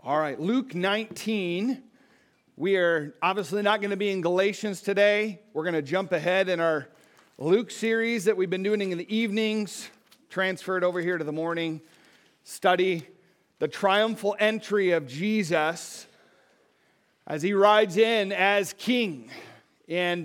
All right, Luke 19. We are obviously not going to be in Galatians today. We're going to jump ahead in our Luke series that we've been doing in the evenings, transferred over here to the morning study. The triumphal entry of Jesus as he rides in as king. And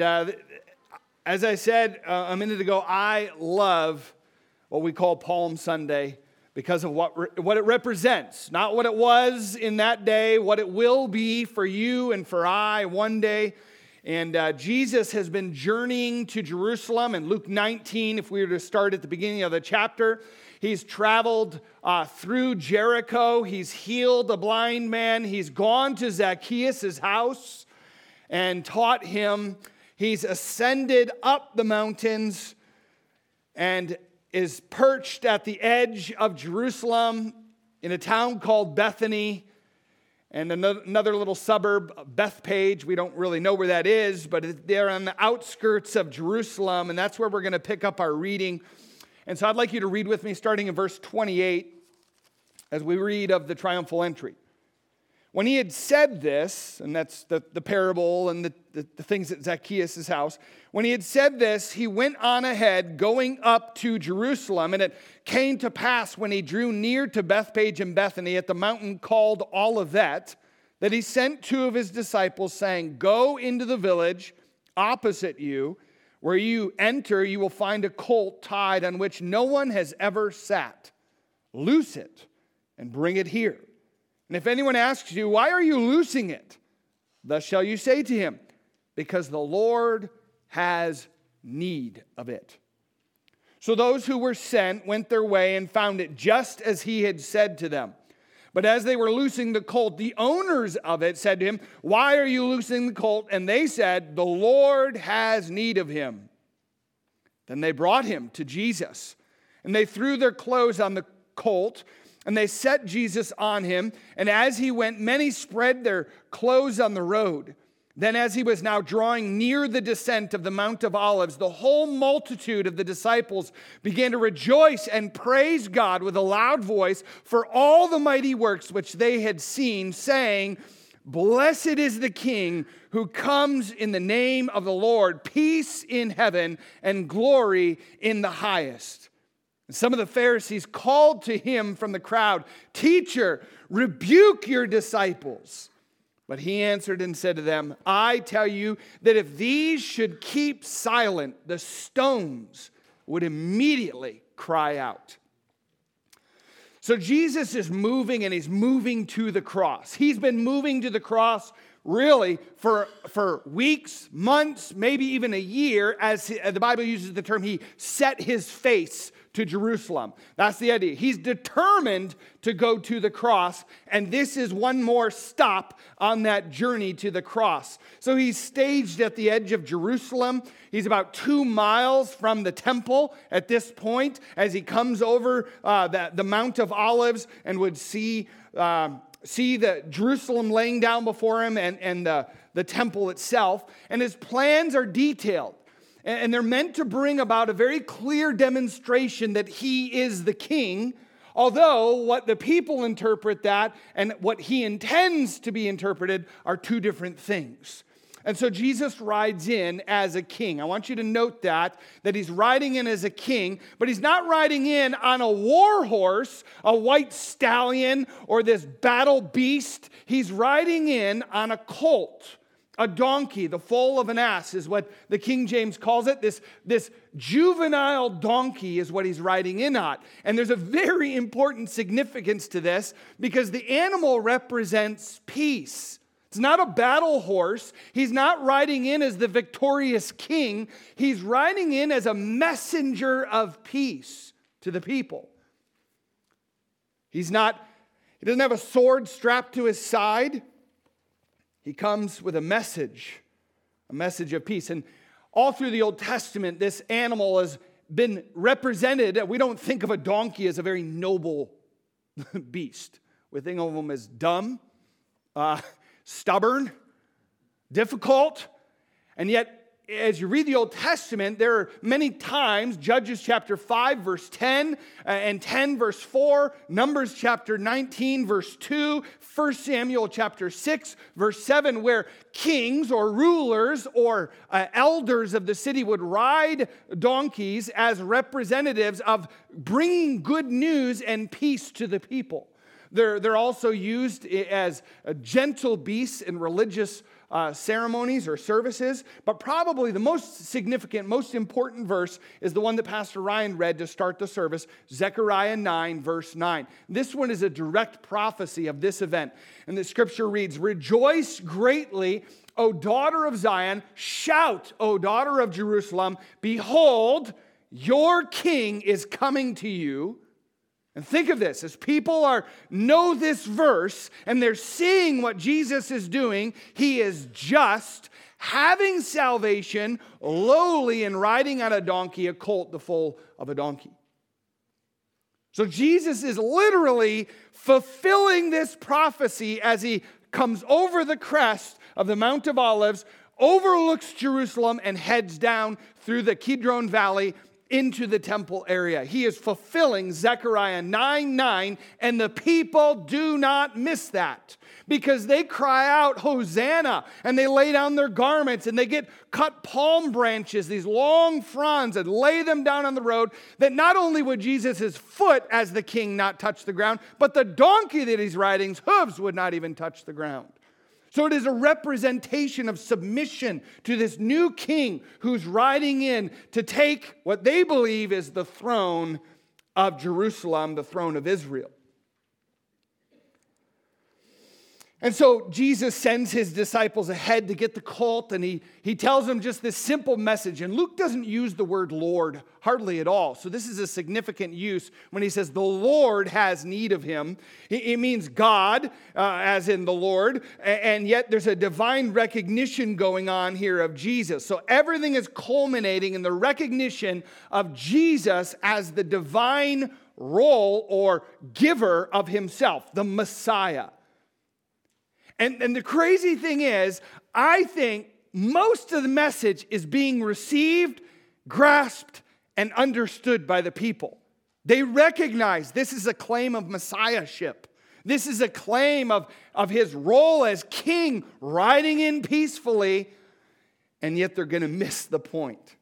as I said a minute ago, I love what we call Palm Sunday because of what it represents. Not what it was in that day, what it will be for you and for I one day. And Jesus has been journeying to Jerusalem. In Luke 19, if we were to start at the beginning of the chapter, he's traveled through Jericho. He's healed a blind man. He's gone to Zacchaeus' house and taught him. He's ascended up the mountains and is perched at the edge of Jerusalem in a town called Bethany and another little suburb, Bethpage. We don't really know where that is, but they're on the outskirts of Jerusalem, and that's where we're going to pick up our reading. And so I'd like you to read with me starting in verse 28 as we read of the triumphal entry. When he had said this, and that's the parable and the things at Zacchaeus' house, when he had said this, he went on ahead, going up to Jerusalem. And it came to pass when he drew near to Bethpage and Bethany at the mountain called Olivet, that he sent two of his disciples, saying, "Go into the village opposite you. Where you enter, you will find a colt tied on which no one has ever sat. Loose it and bring it here. And if anyone asks you, 'Why are you loosing it?' thus shall you say to him, 'Because the Lord has need of it.'" So those who were sent went their way and found it just as he had said to them. But as they were loosing the colt, the owners of it said to him, "Why are you loosing the colt?" And they said, "The Lord has need of him." Then they brought him to Jesus, and they threw their clothes on the colt, and they set Jesus on him. And as he went, many spread their clothes on the road. Then as he was now drawing near the descent of the Mount of Olives, the whole multitude of the disciples began to rejoice and praise God with a loud voice for all the mighty works which they had seen, saying, "Blessed is the King who comes in the name of the Lord, peace in heaven and glory in the highest." And some of the Pharisees called to him from the crowd, "Teacher, rebuke your disciples." But he answered and said to them, "I tell you that if these should keep silent, the stones would immediately cry out." So Jesus is moving, and he's moving to the cross. He's been moving to the cross really for weeks, months, maybe even a year, as the Bible uses the term, he set his face to Jerusalem. That's the idea. He's determined to go to the cross, and this is one more stop on that journey to the cross. So he's staged at the edge of Jerusalem. He's about 2 miles from the temple at this point as he comes over the Mount of Olives and would see the Jerusalem laying down before him and the temple itself. And his plans are detailed. And they're meant to bring about a very clear demonstration that he is the king, although what the people interpret that and what he intends to be interpreted are two different things. And so Jesus rides in as a king. I want you to note that he's riding in as a king, but he's not riding in on a war horse, a white stallion, or this battle beast. He's riding in on a colt. A donkey, the foal of an ass is what the King James calls it. This juvenile donkey is what he's riding in on. And there's a very important significance to this because the animal represents peace. It's not a battle horse. He's not riding in as the victorious king. He's riding in as a messenger of peace to the people. He doesn't have a sword strapped to his side. He comes with a message of peace. And all through the Old Testament, this animal has been represented. We don't think of a donkey as a very noble beast. We think of them as dumb, stubborn, difficult. And yet, as you read the Old Testament, there are many times, Judges chapter 5, verse 10, and 10, verse 4, Numbers chapter 19, verse 2, 1 Samuel chapter 6, verse 7, where kings or rulers or elders of the city would ride donkeys as representatives of bringing good news and peace to the people. They're also used as gentle beasts in religious ceremonies or services, but probably the most significant, most important verse is the one that Pastor Ryan read to start the service, Zechariah 9, verse 9. This one is a direct prophecy of this event. And the scripture reads, "Rejoice greatly, O daughter of Zion. Shout, O daughter of Jerusalem. Behold, your king is coming to you." And think of this, as people know this verse and they're seeing what Jesus is doing, he is just, having salvation, lowly, and riding on a donkey, a colt, the foal of a donkey. So Jesus is literally fulfilling this prophecy as he comes over the crest of the Mount of Olives, overlooks Jerusalem, and heads down through the Kidron Valley into the temple area. He is fulfilling Zechariah 9:9, and the people do not miss that because they cry out, "Hosanna," and they lay down their garments and they get cut palm branches, these long fronds, and lay them down on the road, that not only would Jesus' foot as the king not touch the ground, but the donkey that he's riding's hooves would not even touch the ground. So it is a representation of submission to this new king who's riding in to take what they believe is the throne of Jerusalem, the throne of Israel. And so Jesus sends his disciples ahead to get the colt, and he tells them just this simple message. And Luke doesn't use the word Lord hardly at all. So this is a significant use when he says the Lord has need of him. It means God, as in the Lord, and yet there's a divine recognition going on here of Jesus. So everything is culminating in the recognition of Jesus as the divine role or giver of himself, the Messiah. And the crazy thing is, I think most of the message is being received, grasped, and understood by the people. They recognize this is a claim of messiahship. This is a claim of his role as king, riding in peacefully, and yet they're going to miss the point.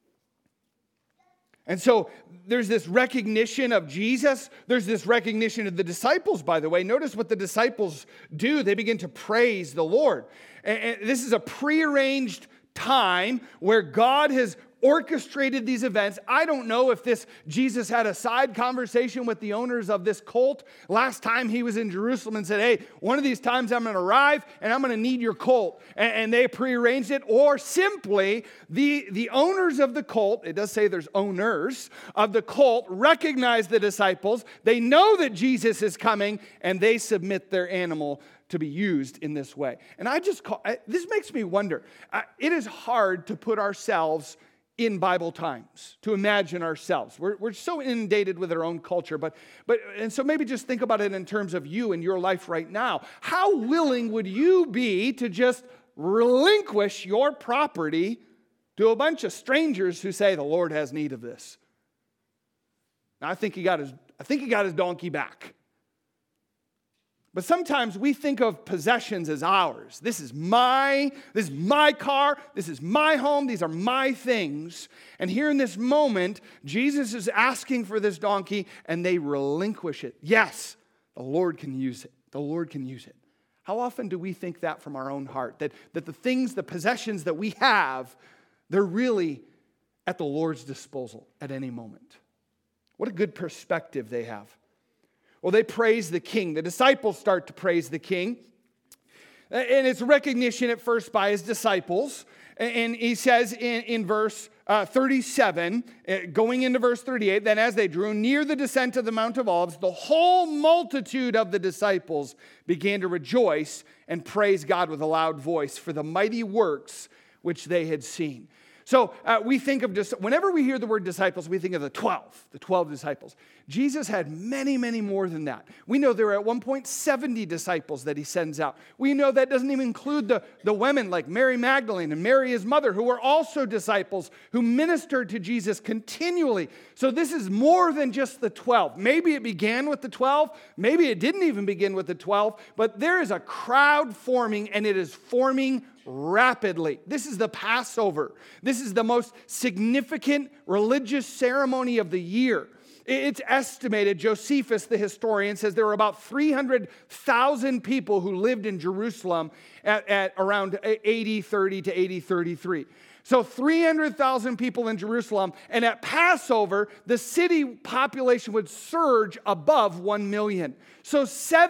And so there's this recognition of Jesus. There's this recognition of the disciples, by the way. Notice what the disciples do. They begin to praise the Lord. And this is a prearranged time where God has orchestrated these events. I don't know if Jesus had a side conversation with the owners of this colt last time he was in Jerusalem and said, "Hey, one of these times I'm going to arrive and I'm going to need your colt." And they prearranged it. Or simply the owners of the colt, it does say there's owners of the colt, recognize the disciples. They know that Jesus is coming and they submit their animal to be used in this way. And this makes me wonder. It is hard to put ourselves in Bible times, to imagine ourselves. We're so inundated with our own culture, and so maybe just think about it in terms of you and your life right now. How willing would you be to just relinquish your property to a bunch of strangers who say, "The Lord has need of this"? Now, I think he got his donkey back. But sometimes we think of possessions as ours. This is my car, this is my home, these are my things. And here in this moment, Jesus is asking for this donkey and they relinquish it. Yes, the Lord can use it. The Lord can use it. How often do we think that from our own heart? That the things, the possessions that we have, they're really at the Lord's disposal at any moment. What a good perspective they have. Well, they praise the king. The disciples start to praise the king. And it's recognition at first by his disciples. And he says in verse 37, going into verse 38, "Then as they drew near the descent of the Mount of Olives, the whole multitude of the disciples began to rejoice and praise God with a loud voice for the mighty works which they had seen." So we think of just, whenever we hear the word disciples, we think of the 12 disciples. Jesus had many, many more than that. We know there are at one point 70 disciples that he sends out. We know that doesn't even include the women like Mary Magdalene and Mary, his mother, who were also disciples who ministered to Jesus continually. So this is more than just the 12. Maybe it began with the 12. Maybe it didn't even begin with the 12. But there is a crowd forming, and it is forming rapidly. This is the Passover. This is the most significant religious ceremony of the year. It's estimated, Josephus, the historian, says there were about 300,000 people who lived in Jerusalem at around AD 30 to AD 33. So 300,000 people in Jerusalem, and at Passover, the city population would surge above 1 million. So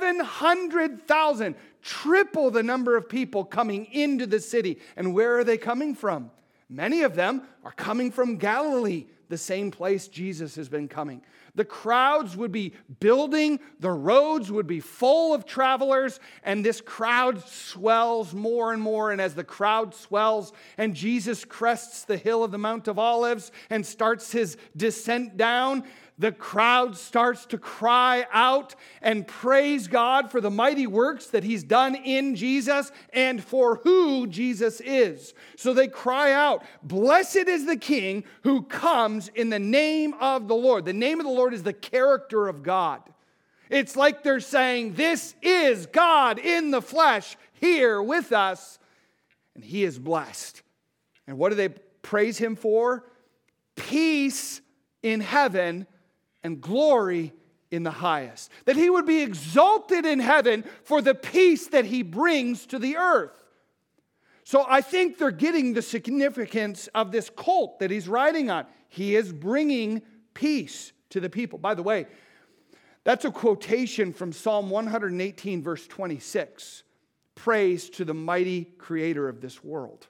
700,000, triple the number of people coming into the city. And where are they coming from? Many of them are coming from Galilee, the same place Jesus has been coming. The crowds would be building, the roads would be full of travelers, and this crowd swells more and more. And as the crowd swells and Jesus crests the hill of the Mount of Olives and starts his descent down, the crowd starts to cry out and praise God for the mighty works that he's done in Jesus and for who Jesus is. So they cry out, "Blessed is the King who comes in the name of the Lord." The name of the Lord is the character of God. It's like they're saying, this is God in the flesh here with us, and he is blessed. And what do they praise him for? Peace in heaven and glory in the highest. That he would be exalted in heaven for the peace that he brings to the earth. So I think they're getting the significance of this colt that he's riding on. He is bringing peace to the people. By the way, that's a quotation from Psalm 118, verse 26. Praise to the mighty creator of this world.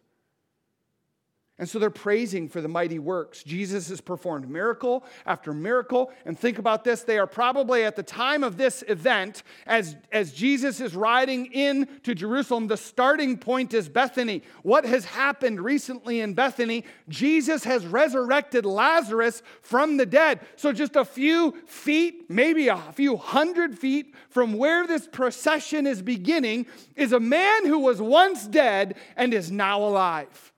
And so they're praising for the mighty works. Jesus has performed miracle after miracle. And think about this. They are probably at the time of this event, as Jesus is riding into Jerusalem, the starting point is Bethany. What has happened recently in Bethany? Jesus has resurrected Lazarus from the dead. So just a few feet, maybe a few 100 feet from where this procession is beginning is a man who was once dead and is now alive.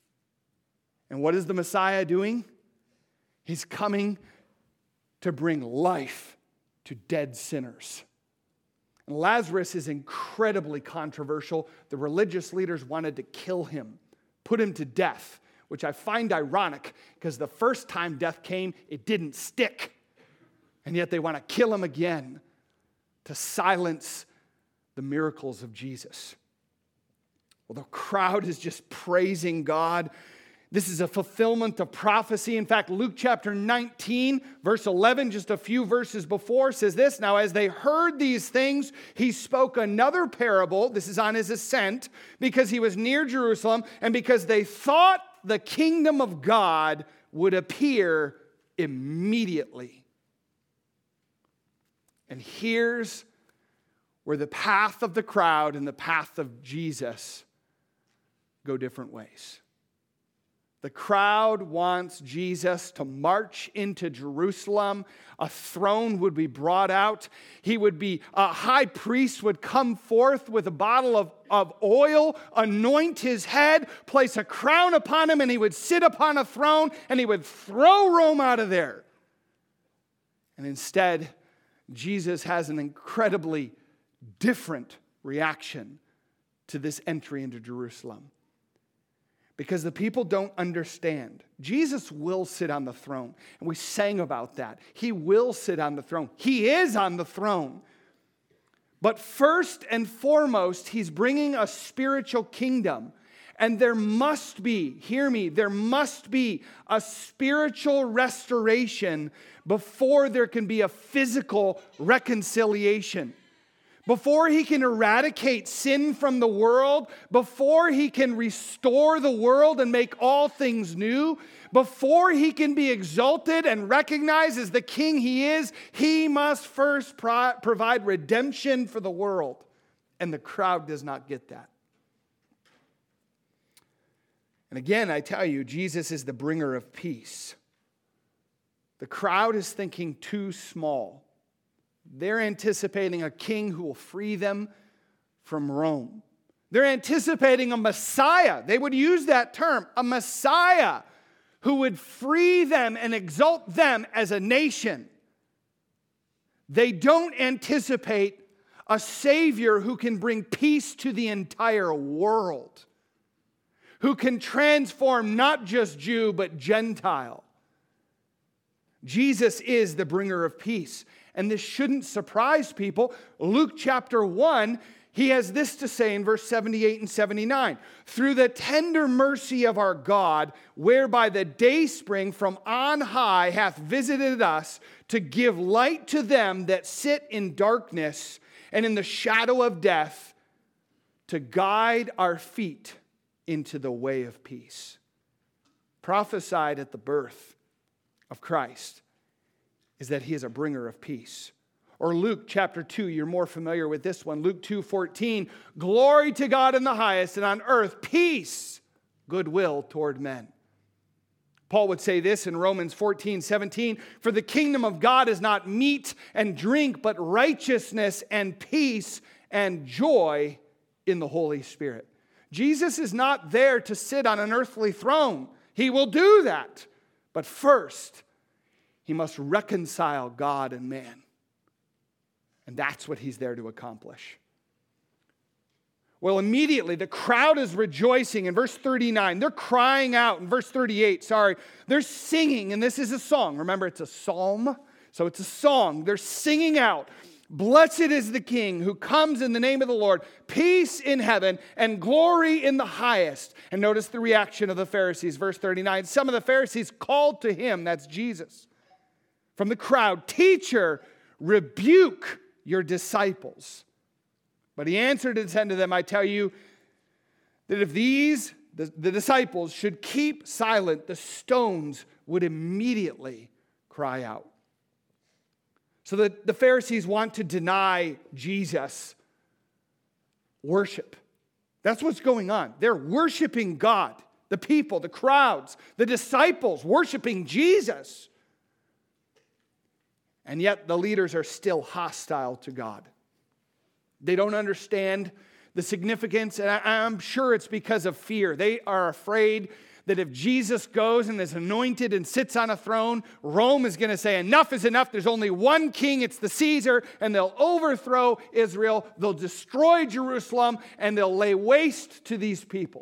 And what is the Messiah doing? He's coming to bring life to dead sinners. And Lazarus is incredibly controversial. The religious leaders wanted to kill him, put him to death, which I find ironic because the first time death came, it didn't stick. And yet they want to kill him again to silence the miracles of Jesus. Well, the crowd is just praising God. This is a fulfillment of prophecy. In fact, Luke chapter 19, verse 11, just a few verses before, says this: "Now as they heard these things, he spoke another parable." This is on his ascent, because he was near Jerusalem, and because they thought the kingdom of God would appear immediately. And here's where the path of the crowd and the path of Jesus go different ways. The crowd wants Jesus to march into Jerusalem. A throne would be brought out. A high priest would come forth with a bottle of oil, anoint his head, place a crown upon him, and he would sit upon a throne, and he would throw Rome out of there. And instead, Jesus has an incredibly different reaction to this entry into Jerusalem. Because the people don't understand. Jesus will sit on the throne. And we sang about that. He will sit on the throne. He is on the throne. But first and foremost, he's bringing a spiritual kingdom. And there must be, hear me, there must be a spiritual restoration before there can be a physical reconciliation. Before he can eradicate sin from the world, before he can restore the world and make all things new, before he can be exalted and recognized as the king he is, he must first provide redemption for the world. And the crowd does not get that. And again, I tell you, Jesus is the bringer of peace. The crowd is thinking too small. They're anticipating a king who will free them from Rome. They're anticipating a Messiah. They would use that term, a Messiah who would free them and exalt them as a nation. They don't anticipate a Savior who can bring peace to the entire world, who can transform not just Jew but Gentile. Jesus is the bringer of peace. And this shouldn't surprise people. Luke chapter 1, he has this to say in verse 78 and 79. Through the tender mercy of our God, whereby the dayspring from on high hath visited us to give light to them that sit in darkness and in the shadow of death, to guide our feet into the way of peace. Prophesied at the birth of Christ is that he is a bringer of peace. Or Luke chapter 2, you're more familiar with this one. Luke 2:14, glory to God in the highest, and on earth peace, goodwill toward men. Paul would say this in Romans 14:17, for the kingdom of God is not meat and drink, but righteousness and peace and joy in the Holy Spirit. Jesus is not there to sit on an earthly throne. He will do that. But first, he must reconcile God and man. And that's what he's there to accomplish. Well, immediately the crowd is rejoicing in verse 39. They're crying out in verse 38. They're singing, and this is a song. Remember, it's a psalm, so it's a song. They're singing out, blessed is the King who comes in the name of the Lord, peace in heaven and glory in the highest. And notice the reaction of the Pharisees, verse 39. Some of the Pharisees called to him, that's Jesus, from the crowd, teacher, rebuke your disciples. But he answered and said to them, I tell you that if the disciples should keep silent, the stones would immediately cry out. So the Pharisees want to deny Jesus worship. That's what's going on. They're worshiping God. The people, the crowds, the disciples worshiping Jesus. And yet the leaders are still hostile to God. They don't understand the significance, and I'm sure it's because of fear. They are afraid that if Jesus goes and is anointed and sits on a throne, Rome is going to say, enough is enough. There's only one king, it's the Caesar, and they'll overthrow Israel. They'll destroy Jerusalem, and they'll lay waste to these people.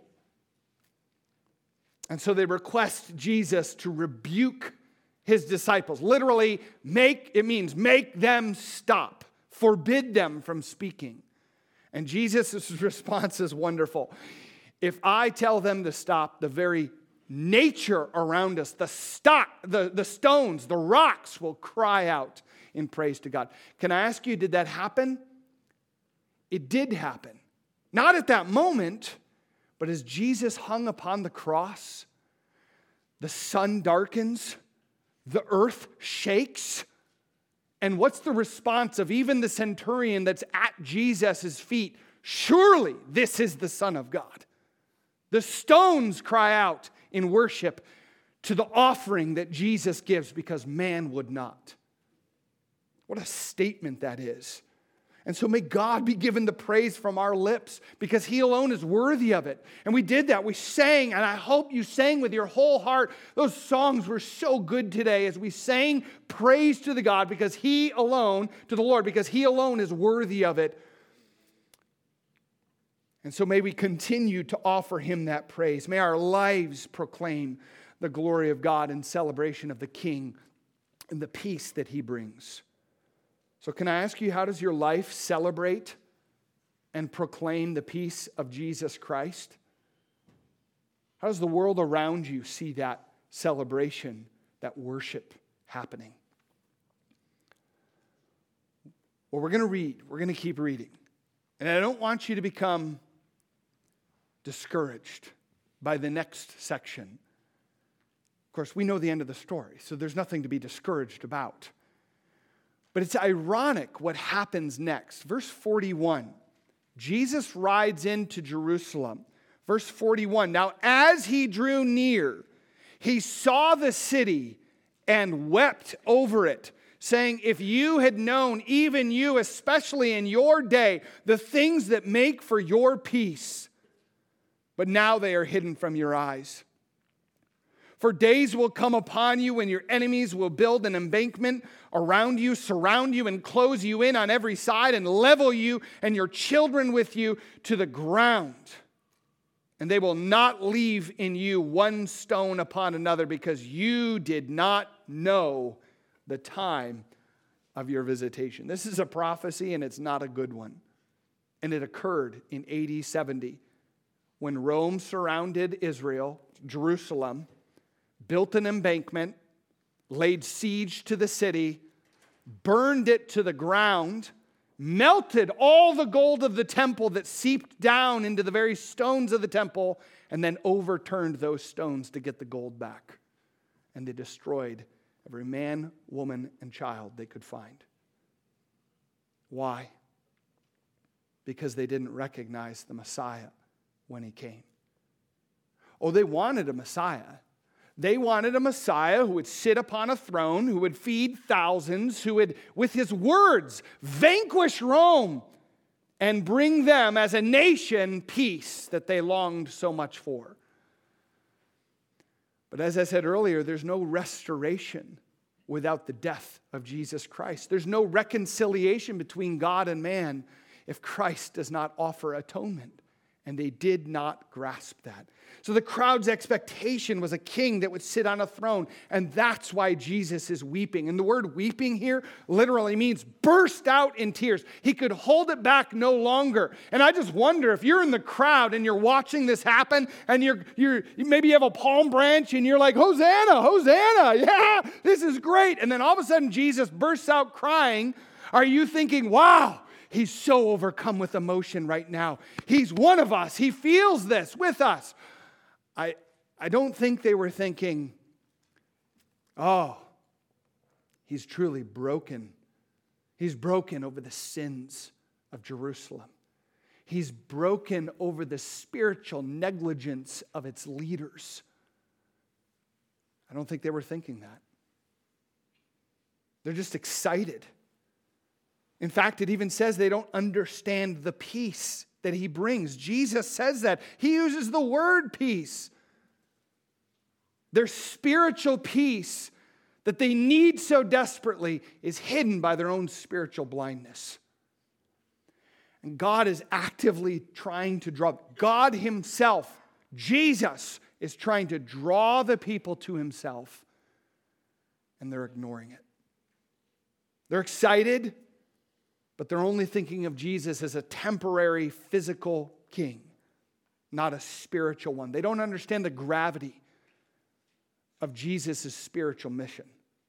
And so they request Jesus to rebuke his disciples. Literally, it means make them stop. Forbid them from speaking. And Jesus' response is wonderful. If I tell them to stop, the very nature around us, the stones, the rocks will cry out in praise to God. Can I ask you, did that happen? It did happen. Not at that moment, but as Jesus hung upon the cross, the sun darkens, the earth shakes. And what's the response of even the centurion that's at Jesus' feet? Surely this is the Son of God. The stones cry out in worship to the offering that Jesus gives because man would not. What a statement that is. And so may God be given the praise from our lips because he alone is worthy of it. And we did that. We sang, and I hope you sang with your whole heart. Those songs were so good today as we sang praise to the God because he alone, to the Lord, because he alone is worthy of it. And so may we continue to offer him that praise. May our lives proclaim the glory of God in celebration of the King and the peace that he brings. So can I ask you, how does your life celebrate and proclaim the peace of Jesus Christ? How does the world around you see that celebration, that worship happening? Well, we're going to read. We're going to keep reading. And I don't want you to become discouraged by the next section. Of course, we know the end of the story, so there's nothing to be discouraged about. But it's ironic what happens next. Verse 41, Jesus rides into Jerusalem Verse 41, now as he drew near, he saw the city and wept over it, saying, if you had known, even you, especially in your day, the things that make for your peace, but now they are hidden from your eyes. For days will come upon you when your enemies will build an embankment around you, surround you, and close you in on every side, and level you and your children with you to the ground. And they will not leave in you one stone upon another, because you did not know the time of your visitation. This is a prophecy, and it's not a good one. And it occurred in AD 70 when Rome surrounded Israel, Jerusalem, built an embankment, laid siege to the city, burned it to the ground, melted all the gold of the temple that seeped down into the very stones of the temple, and then overturned those stones to get the gold back. And they destroyed every man, woman, and child they could find. Why? Because they didn't recognize the Messiah when he came. Oh, they wanted a Messiah. They wanted a Messiah who would sit upon a throne, who would feed thousands, who would, with his words, vanquish Rome and bring them as a nation peace that they longed so much for. But as I said earlier, there's no restoration without the death of Jesus Christ. There's no reconciliation between God and man if Christ does not offer atonement. And they did not grasp that. So the crowd's expectation was a king that would sit on a throne. And that's why Jesus is weeping. And the word weeping here literally means burst out in tears. He could hold it back no longer. And I just wonder if you're in the crowd and you're watching this happen, and maybe you have a palm branch and you're like, Hosanna, Hosanna, yeah, this is great. And then all of a sudden Jesus bursts out crying. Are you thinking, wow, he's so overcome with emotion right now. He's one of us. He feels this with us. I don't think they were thinking, oh, he's truly broken. He's broken over the sins of Jerusalem. He's broken over the spiritual negligence of its leaders. I don't think they were thinking that. They're just excited. In fact, it even says they don't understand the peace that he brings. Jesus says that. He uses the word peace. Their spiritual peace that they need so desperately is hidden by their own spiritual blindness. And God is actively trying to draw. God himself, Jesus, is trying to draw the people to himself. And they're ignoring it. They're excited, but they're only thinking of Jesus as a temporary physical king, not a spiritual one. They don't understand the gravity of Jesus' spiritual mission.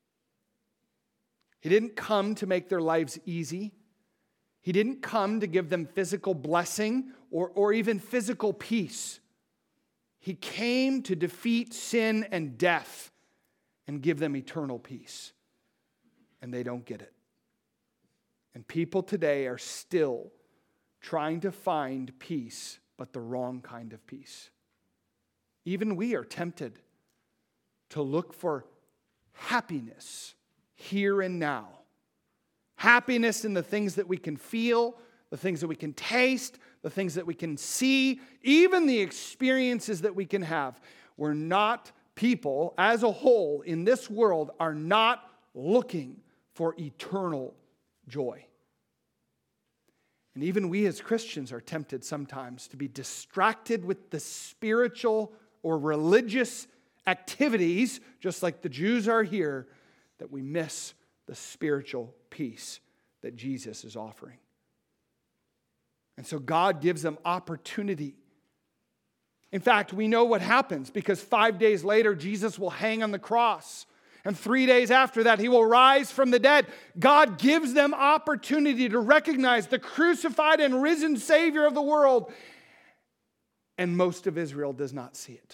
He didn't come to make their lives easy. He didn't come to give them physical blessing or even physical peace. He came to defeat sin and death and give them eternal peace. And they don't get it. And people today are still trying to find peace, but the wrong kind of peace. Even we are tempted to look for happiness here and now. Happiness in the things that we can feel, the things that we can taste, the things that we can see, even the experiences that we can have. We're not, people as a whole in this world are not looking for eternal joy. And even we as Christians are tempted sometimes to be distracted with the spiritual or religious activities, just like the Jews are here, that we miss the spiritual peace that Jesus is offering. And so God gives them opportunity. In fact, we know what happens because 5 days later, Jesus will hang on the cross. And 3 days after that, he will rise from the dead. God gives them opportunity to recognize the crucified and risen Savior of the world. And most of Israel does not see it.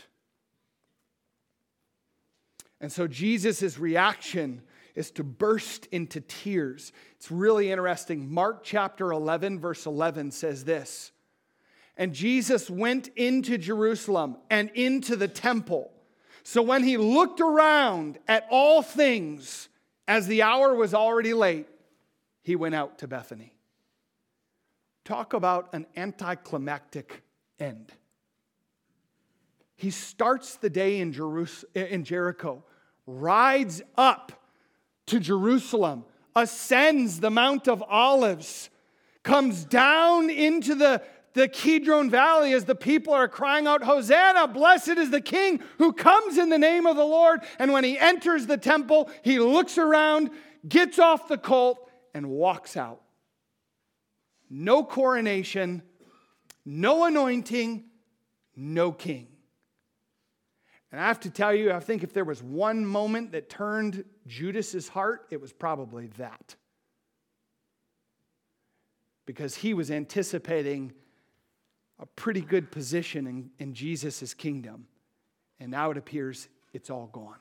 And so Jesus' reaction is to burst into tears. It's really interesting. Mark chapter 11, verse 11 says this. And Jesus went into Jerusalem and into the temple. So when he looked around at all things, as the hour was already late, he went out to Bethany. Talk about an anticlimactic end. He starts the day in Jericho, rides up to Jerusalem, ascends the Mount of Olives, comes down into the Kidron Valley as the people are crying out, Hosanna, blessed is the King who comes in the name of the Lord. And when he enters the temple, he looks around, gets off the colt, and walks out. No coronation, no anointing, no king. And I have to tell you, I think if there was one moment that turned Judas's heart, it was probably that. Because he was anticipating a pretty good position in Jesus' kingdom. And now it appears it's all gone.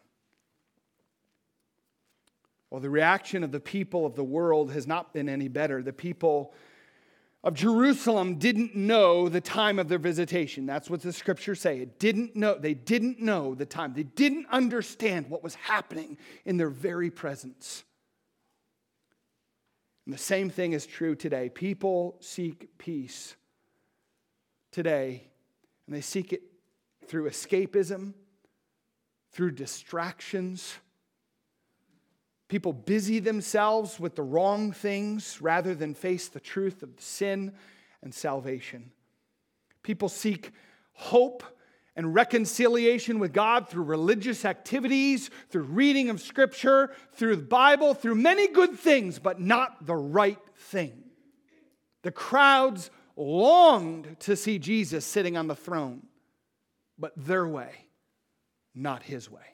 Well, the reaction of the people of the world has not been any better. The people of Jerusalem didn't know the time of their visitation. That's what the scriptures say. They didn't know the time. They didn't understand what was happening in their very presence. And the same thing is true today. People seek peace today, and they seek it through escapism, through distractions. People busy themselves with the wrong things rather than face the truth of sin and salvation. People seek hope and reconciliation with God through religious activities, through reading of Scripture, through the Bible, through many good things, but not the right thing. The crowds longed to see Jesus sitting on the throne, but their way, not his way.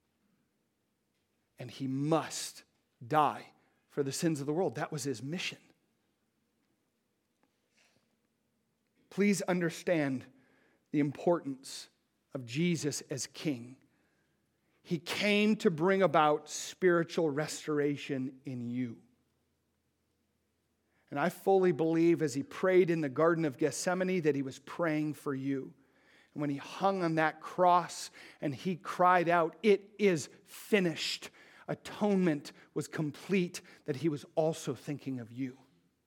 And he must die for the sins of the world. That was his mission. Please understand the importance of Jesus as king. He came to bring about spiritual restoration in you. And I fully believe as he prayed in the Garden of Gethsemane that he was praying for you. And when he hung on that cross and he cried out, "It is finished," atonement was complete, that he was also thinking of you.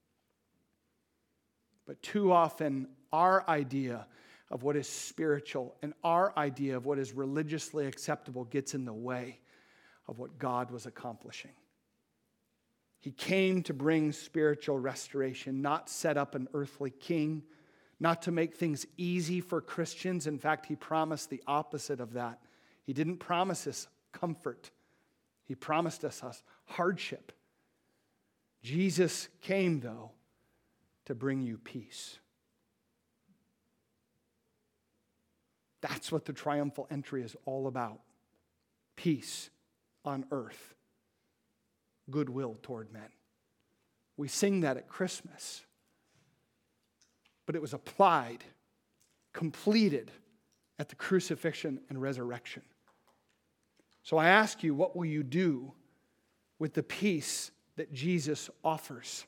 But too often, our idea of what is spiritual and our idea of what is religiously acceptable gets in the way of what God was accomplishing. He came to bring spiritual restoration, not set up an earthly king, not to make things easy for Christians. In fact, he promised the opposite of that. He didn't promise us comfort. He promised us hardship. Jesus came, though, to bring you peace. That's what the triumphal entry is all about. Peace on earth. Goodwill toward men. We sing that at Christmas. But it was applied, completed at the crucifixion and resurrection. So I ask you, what will you do with the peace that Jesus offers?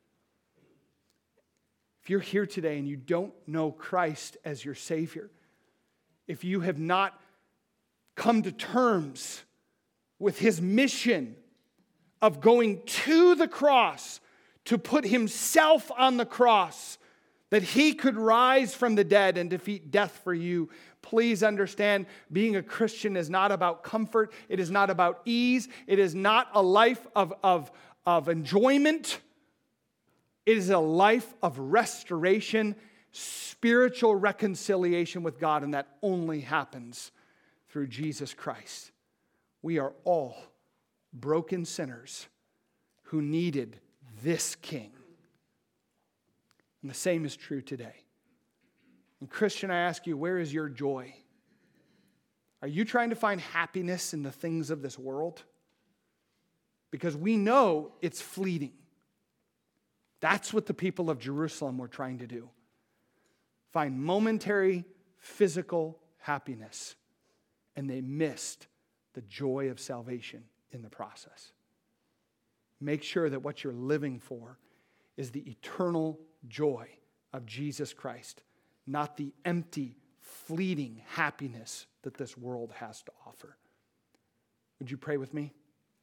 If you're here today and you don't know Christ as your Savior, if you have not come to terms with his mission of going to the cross to put himself on the cross, that he could rise from the dead and defeat death for you, please understand, being a Christian is not about comfort. It is not about ease. It is not a life of enjoyment. It is a life of restoration, spiritual reconciliation with God, and that only happens through Jesus Christ. We are all broken sinners who needed this King. And the same is true today. And Christian, I ask you, where is your joy? Are you trying to find happiness in the things of this world? Because we know it's fleeting. That's what the people of Jerusalem were trying to do. Find momentary physical happiness. And they missed the joy of salvation in the process. Make sure that what you're living for is the eternal joy of Jesus Christ, not the empty, fleeting happiness that this world has to offer. Would you pray with me?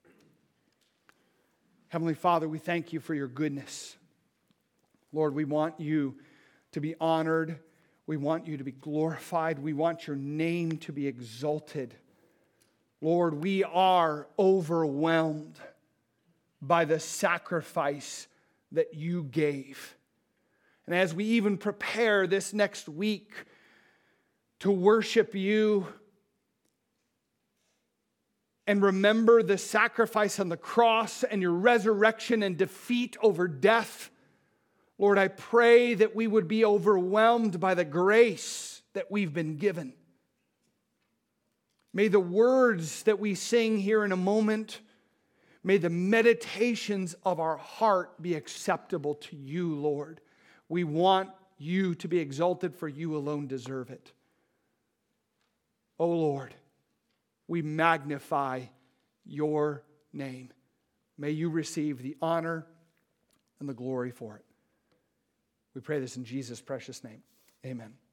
Heavenly Father, we thank you for your goodness. Lord, we want you to be honored. We want you to be glorified. We want your name to be exalted. Lord, we are overwhelmed by the sacrifice that you gave. And as we even prepare this next week to worship you and remember the sacrifice on the cross and your resurrection and defeat over death, Lord, I pray that we would be overwhelmed by the grace that we've been given. May the words that we sing here in a moment, may the meditations of our heart be acceptable to you, Lord. We want you to be exalted, for you alone deserve it. Oh Lord, we magnify your name. May you receive the honor and the glory for it. We pray this in Jesus' precious name. Amen.